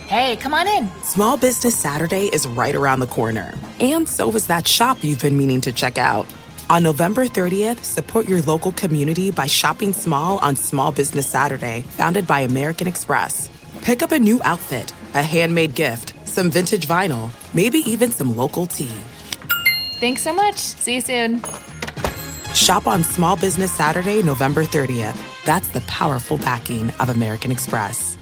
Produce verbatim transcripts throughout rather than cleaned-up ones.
Hey, come on in. Small Business Saturday is right around the corner. And so is that shop you've been meaning to check out. On November thirtieth, support your local community by shopping small on Small Business Saturday, founded by American Express. Pick up a new outfit, a handmade gift, some vintage vinyl, maybe even some local tea. Thanks so much. See you soon. Shop on Small Business Saturday, November thirtieth. That's the powerful backing of American Express.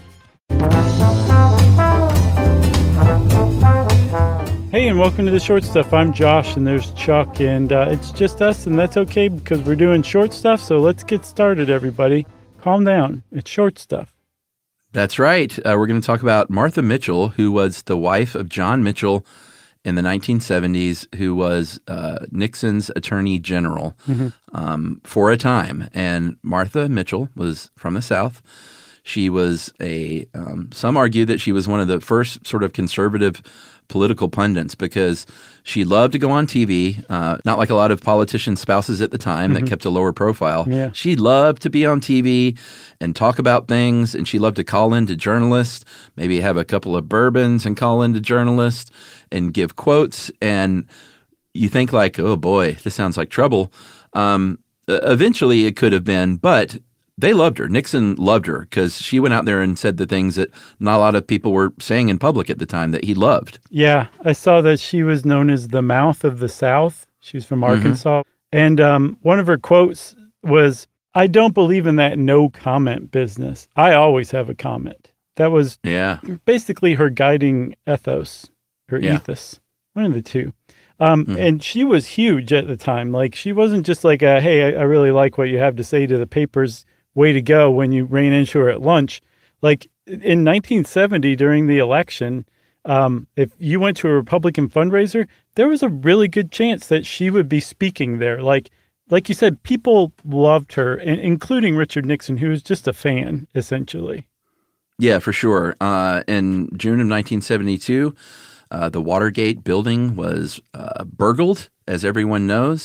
Hey, and welcome to the Short Stuff. I'm Josh, and there's Chuck, and uh, it's just us, and that's okay because we're doing short stuff. So let's get started, everybody. Calm down. It's short stuff. That's right. Uh, we're going to talk about Martha Mitchell, who was the wife of John Mitchell in the nineteen seventies, who was uh, Nixon's attorney general mm-hmm. um, for a time. And Martha Mitchell was from the South. She was a, um, some argue that she was one of the first sort of conservative political pundits because she loved to go on T V, uh, not like a lot of politicians' spouses at the time mm-hmm. that kept a lower profile. Yeah. She loved to be on T V and talk about things, and she loved to call in to journalists, maybe have a couple of bourbons and call in to journalists and give quotes. And you think like, oh boy, this sounds like trouble. Um, eventually it could have been, but they loved her. Nixon loved her because she went out there and said the things that not a lot of people were saying in public at the time that he loved. Yeah, I saw that she was known as the mouth of the South. She was from Arkansas. Mm-hmm. And um, one of her quotes was, "I don't believe in that no comment business. I always have a comment." That was yeah. basically her guiding ethos, her yeah. ethos, one of the two. Um, mm-hmm. And she was huge at the time. Like, she wasn't just like, a, hey, I, I really like what you have to say to the papers. Way to go when you ran into her at lunch. Like in nineteen seventy during the election, um, if you went to a Republican fundraiser, there was a really good chance that she would be speaking there. Like, like you said, people loved her, including Richard Nixon, who was just a fan, essentially. Yeah, for sure. Uh, in June of nineteen seventy-two, uh, the Watergate building was uh, burgled, as everyone knows.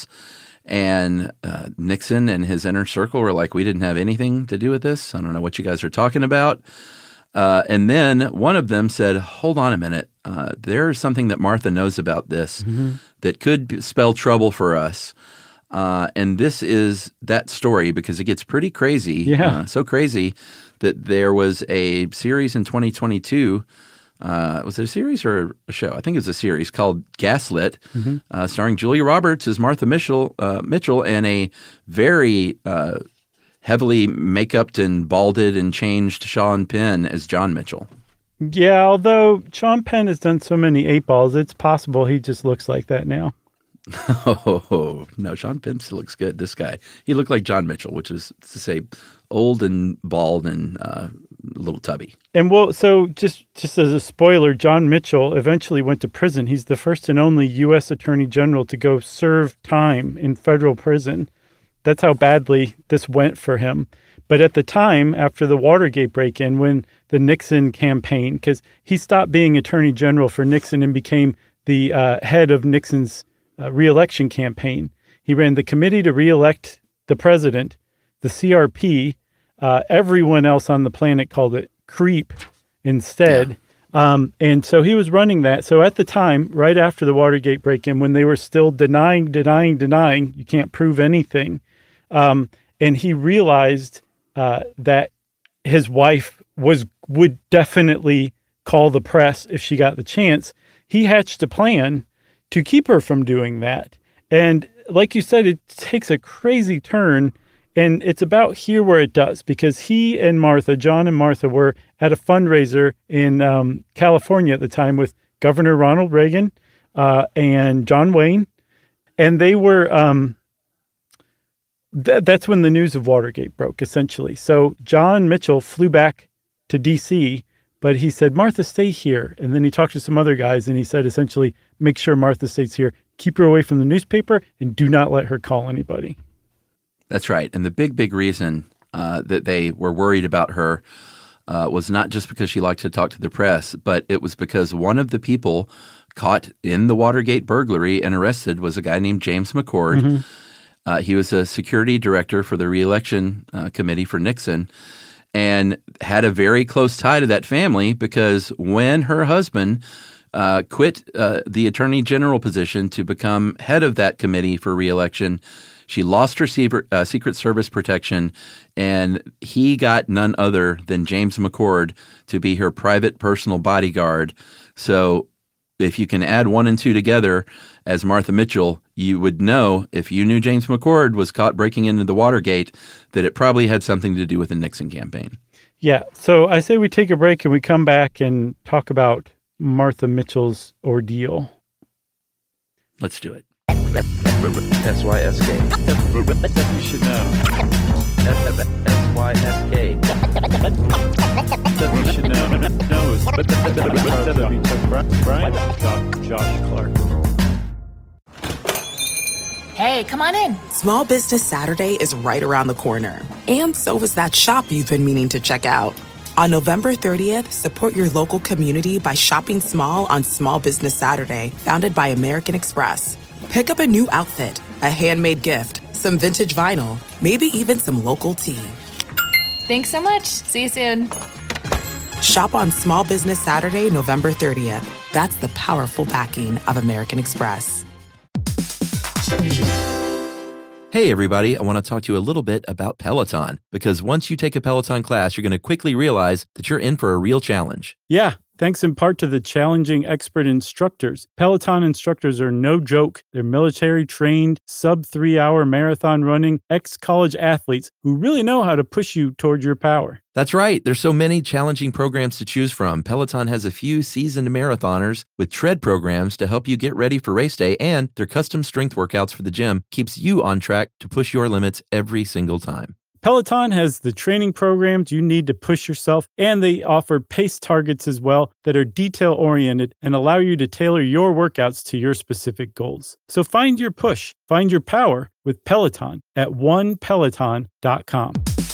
And uh, Nixon and his inner circle were like, we didn't have anything to do with this. I don't know what you guys are talking about. Uh, and then one of them said, hold on a minute. Uh, there's something that Martha knows about this mm-hmm. that could spell trouble for us. Uh, and this is that story because it gets pretty crazy. Yeah. Uh, so crazy that there was a series in twenty twenty-two. Uh, was it a series or a show? I think it was a series called Gaslit, mm-hmm. uh, starring Julia Roberts as Martha Mitchell, uh, Mitchell and a very uh, heavily make-upped and balded and changed Sean Penn as John Mitchell. Yeah, although Sean Penn has done so many eight balls, it's possible he just looks like that now. Oh, no, Sean Penn still looks good. This guy, he looked like John Mitchell, which is to say old and bald and uh, a little tubby. And well, so just, just as a spoiler, John Mitchell eventually went to prison. He's the first and only U S Attorney General to go serve time in federal prison. That's how badly this went for him. But at the time, after the Watergate break-in, when the Nixon campaign, because he stopped being Attorney General for Nixon and became the uh, head of Nixon's uh, reelection campaign. He ran the committee to reelect the president, the C R P. Uh, everyone else on the planet called it CREEP instead. Yeah. Um, and so he was running that. So at the time, right after the Watergate break-in, when they were still denying, denying, denying, you can't prove anything. Um, and he realized uh, that his wife was would definitely call the press if she got the chance. He hatched a plan to keep her from doing that. And like you said, it takes a crazy turn. And it's about here where it does, because he and Martha, John and Martha, were at a fundraiser in um, California at the time with Governor Ronald Reagan uh, and John Wayne. And they were, um, th- that's when the news of Watergate broke, essentially. So John Mitchell flew back to D C, but he said, Martha, stay here. And then he talked to some other guys, and he said, essentially, make sure Martha stays here, keep her away from the newspaper, and do not let her call anybody. That's right. And the big, big reason uh, that they were worried about her uh, was not just because she liked to talk to the press, but it was because one of the people caught in the Watergate burglary and arrested was a guy named James McCord. Mm-hmm. Uh, he was a security director for the reelection uh, committee for Nixon. and had a very close tie to that family because when her husband uh, quit uh, the attorney general position to become head of that committee for reelection, she lost her secret, uh, Secret Service protection, and he got none other than James McCord to be her private personal bodyguard. So if you can add one and two together as Martha Mitchell, you would know if you knew James McCord was caught breaking into the Watergate, that it probably had something to do with the Nixon campaign. Yeah. So I say we take a break and we come back and talk about Martha Mitchell's ordeal. Let's do it. S Y S K. You should know. S Y S K. You should know. No, Brian. Josh Clark. Hey, come on in. Small Business Saturday is right around the corner. And so is that shop you've been meaning to check out. On November thirtieth, support your local community by shopping small on Small Business Saturday, founded by American Express. Pick up a new outfit, a handmade gift, some vintage vinyl, maybe even some local tea. Thanks so much. See you soon. Shop on Small Business Saturday, November thirtieth. That's the powerful backing of American Express. Hey, everybody. I want to talk to you a little bit about Peloton, because once you take a Peloton class, you're going to quickly realize that you're in for a real challenge. Yeah. Thanks in part to the challenging expert instructors. Peloton instructors are no joke. They're military trained, sub three hour marathon running, ex-college athletes who really know how to push you toward your power. That's right. There's so many challenging programs to choose from. Peloton has a few seasoned marathoners with tread programs to help you get ready for race day, and their custom strength workouts for the gym keeps you on track to push your limits every single time. Peloton has the training programs you need to push yourself, and they offer pace targets as well that are detail-oriented and allow you to tailor your workouts to your specific goals. So find your push, find your power with Peloton at one peloton dot com.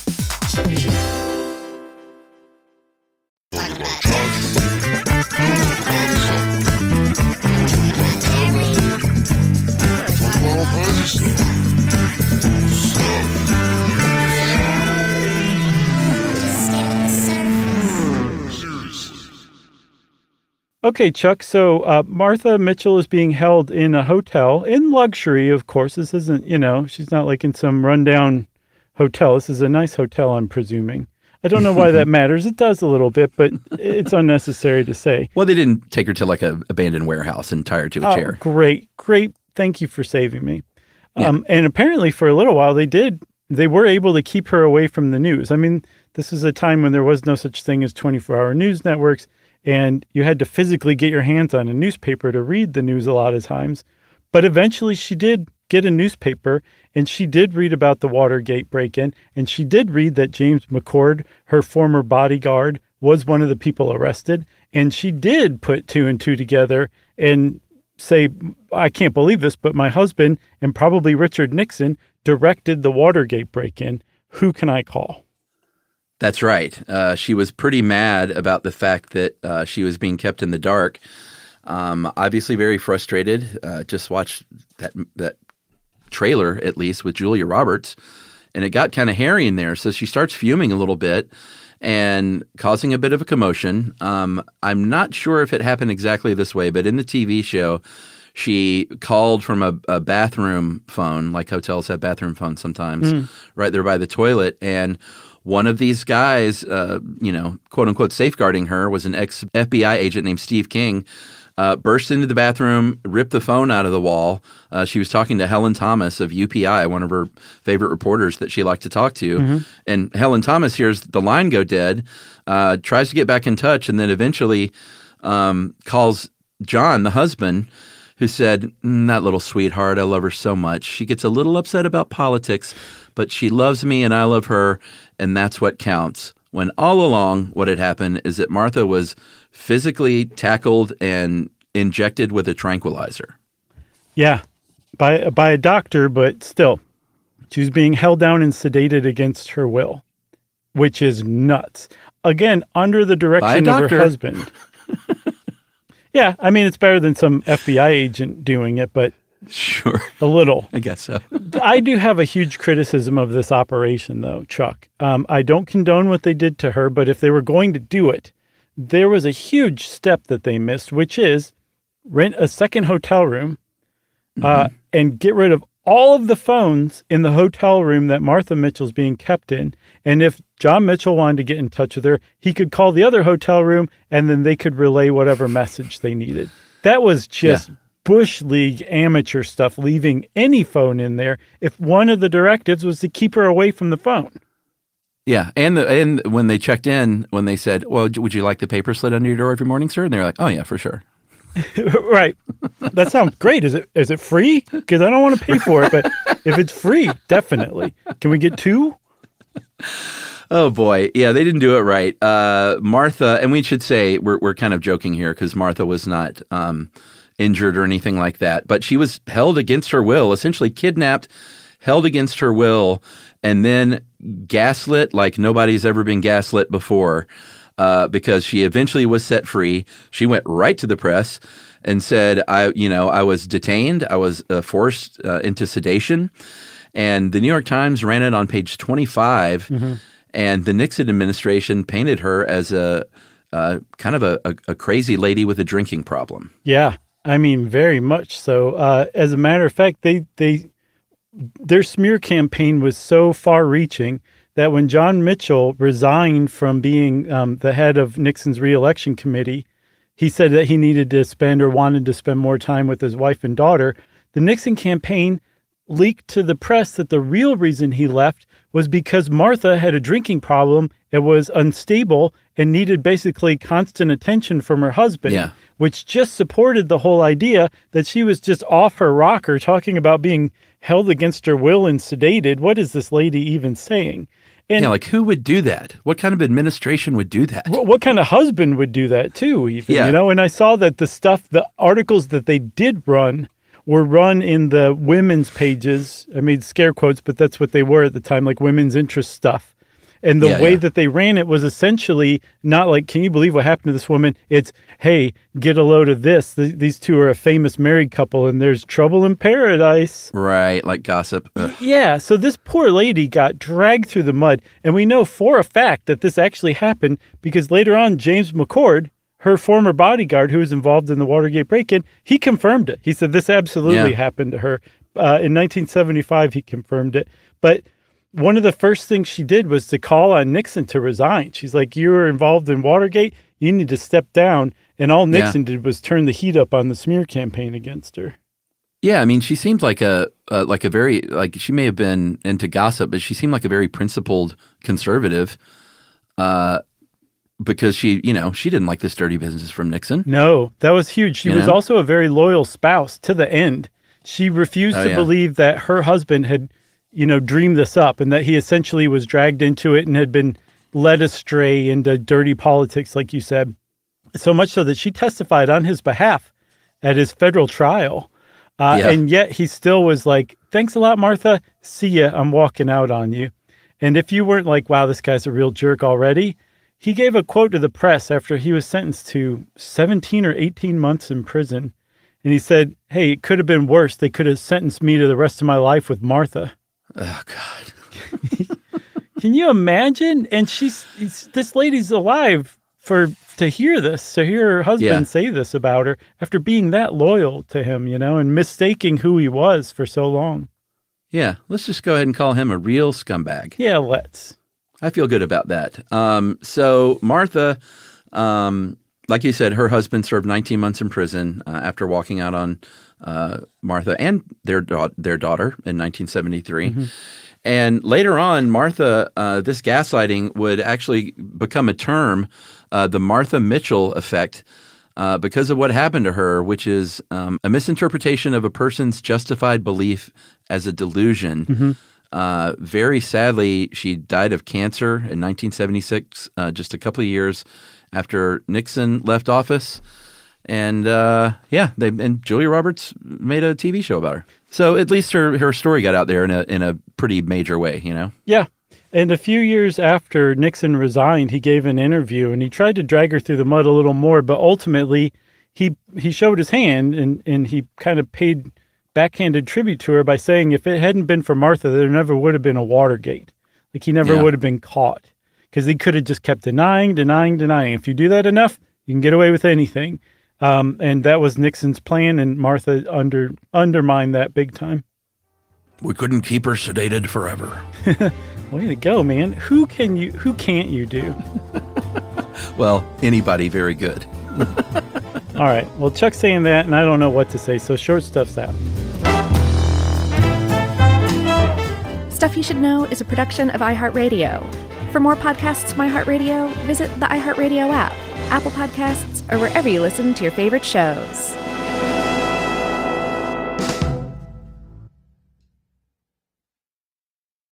Okay, Chuck. So uh, Martha Mitchell is being held in a hotel in luxury, of course. This isn't, you know, she's not like in some rundown hotel. This is a nice hotel, I'm presuming. I don't know why that matters. It does a little bit, but it's unnecessary to say. Well, they didn't take her to like a abandoned warehouse and tie her to a Oh, chair. great, great. Thank you for saving me. Yeah. Um, and apparently for a little while, they did, they were able to keep her away from the news. I mean, this is a time when there was no such thing as twenty-four hour news networks, and you had to physically get your hands on a newspaper to read the news a lot of times. But eventually she did get a newspaper, and she did read about the Watergate break-in, and she did read that James McCord, her former bodyguard, was one of the people arrested. And she did put two and two together and say, I can't believe this, but my husband and probably Richard Nixon directed the Watergate break-in. Who can I call? That's right. Uh, she was pretty mad about the fact that uh, she was being kept in the dark. Um, obviously very frustrated. Uh, just watched that that trailer, at least, with Julia Roberts, and it got kind of hairy in there. So she starts fuming a little bit and causing a bit of a commotion. Um, I'm not sure if it happened exactly this way, but in the T V show, she called from a, a bathroom phone, like hotels have bathroom phones sometimes, mm. right there by the toilet, and one of these guys, uh, you know, quote unquote, safeguarding her was an ex F B I agent named Steve King, uh, burst into the bathroom, ripped the phone out of the wall. Uh, she was talking to Helen Thomas of U P I, one of her favorite reporters that she liked to talk to. Mm-hmm. And Helen Thomas hears the line go dead, uh, tries to get back in touch, and then eventually um, calls John, the husband, who said, mm, that little sweetheart, I love her so much. She gets a little upset about politics, but she loves me and I love her, and that's what counts. When all along what had happened is that Martha was physically tackled and injected with a tranquilizer. Yeah, by by a doctor, but still, she was being held down and sedated against her will, which is nuts. Again, under the direction of her husband. Yeah, I mean, it's better than some F B I agent doing it, but Sure. A little. I guess so. I do have a huge criticism of this operation, though, Chuck. Um, I don't condone what they did to her, but if they were going to do it, there was a huge step that they missed, which is rent a second hotel room uh, mm-hmm. and get rid of all of the phones in the hotel room that Martha Mitchell's being kept in. And if John Mitchell wanted to get in touch with her, he could call the other hotel room and then they could relay whatever message they needed. That was just yeah. Bush League amateur stuff, leaving any phone in there if one of the directives was to keep her away from the phone. Yeah, and the and when they checked in, when they said, well, would you like the paper slid under your door every morning, sir? And they were like, oh, yeah, for sure. Right. That sounds great. Is it is it free? Because I don't want to pay for it, but if it's free, definitely. Can we get two? Oh, boy. Yeah, they didn't do it right. Uh, Martha, and we should say, we're we're kind of joking here because Martha was not um, injured or anything like that, but she was held against her will, essentially kidnapped, held against her will, and then gaslit like nobody's ever been gaslit before. Uh, because she eventually was set free. She went right to the press and said, I, you know, I was detained. I was uh, forced uh, into sedation. And the New York Times ran it on page twenty-five. Mm-hmm. And the Nixon administration painted her as a uh, kind of a, a, a crazy lady with a drinking problem. Yeah, I mean, very much so. Uh, as a matter of fact, they they their smear campaign was so far-reaching that when John Mitchell resigned from being um, the head of Nixon's reelection committee, he said that he needed to spend or wanted to spend more time with his wife and daughter. The Nixon campaign leaked to the press that the real reason he left was because Martha had a drinking problem and was unstable and needed basically constant attention from her husband, yeah. which just supported the whole idea that she was just off her rocker talking about being held against her will and sedated. What is this lady even saying? And yeah, like who would do that? What kind of administration would do that? What kind of husband would do that too, even, yeah. you know? And I saw that the stuff, the articles that they did run were run in the women's pages. I made scare quotes, but that's what they were at the time, like women's interest stuff. And the yeah, way yeah. that they ran it was essentially not like, can you believe what happened to this woman? It's, hey, get a load of this. Th- these two are a famous married couple and there's trouble in paradise. Right, like gossip. Ugh. Yeah, so this poor lady got dragged through the mud. And we know for a fact that this actually happened because later on, James McCord, her former bodyguard who was involved in the Watergate break-in, he confirmed it. He said this absolutely yeah. happened to her. Uh, in nineteen seventy-five, he confirmed it. But one of the first things she did was to call on Nixon to resign. She's like, you were involved in Watergate. You need to step down. And all Nixon yeah. did was turn the heat up on the smear campaign against her. Yeah, I mean, she seemed like a uh, like a very like she may have been into gossip, but she seemed like a very principled conservative. Uh, because she, you know, she didn't like this dirty business from Nixon. No, that was huge. She you was know? also a very loyal spouse to the end. She refused oh, to yeah. believe that her husband had, you know, dreamed this up and that he essentially was dragged into it and had been led astray into dirty politics, like you said. So much so that she testified on his behalf at his federal trial. Uh, yeah. And yet he still was like, thanks a lot, Martha. See ya. I'm walking out on you. And if you weren't like, wow, this guy's a real jerk already, he gave a quote to the press after he was sentenced to seventeen or eighteen months in prison. And he said, hey, it could have been worse. They could have sentenced me to the rest of my life with Martha. Oh, God. Can you imagine? And she's, this lady's alive for, to hear this, to hear her husband yeah. say this about her after being that loyal to him, you know, and mistaking who he was for so long. Yeah. Let's just go ahead and call him a real scumbag. Yeah, let's. I feel good about that. Um, so Martha, um, like you said, her husband served nineteen months in prison uh, after walking out on uh, Martha and their da- their daughter in nineteen seventy-three. Mm-hmm. And later on, Martha, uh, this gaslighting would actually become a term, uh, the Martha Mitchell effect, uh, because of what happened to her, which is um, a misinterpretation of a person's justified belief as a delusion. Mm-hmm. Uh, very sadly, she died of cancer in nineteen seventy-six, uh, just a couple of years after Nixon left office. And uh, yeah, they and Julia Roberts made a T V show about her. So at least her, her story got out there in a in a pretty major way, you know? Yeah. And a few years after Nixon resigned, he gave an interview and he tried to drag her through the mud a little more, but ultimately he he showed his hand and, and he kind of paid backhanded tribute to her by saying if it hadn't been for Martha, there never would have been a Watergate. Like he never Yeah. would have been caught because he could have just kept denying, denying, denying. If you do that enough, you can get away with anything. Um, and that was Nixon's plan, and Martha under undermined that big time. We couldn't keep her sedated forever. Way to go, man. Who can you, who can't you do? Well, anybody very good. All right. Well, Chuck's saying that, and I don't know what to say. So short stuff's out. Stuff You Should Know is a production of iHeartRadio. For more podcasts from iHeartRadio, visit the iHeartRadio app, Apple Podcasts, or wherever you listen to your favorite shows.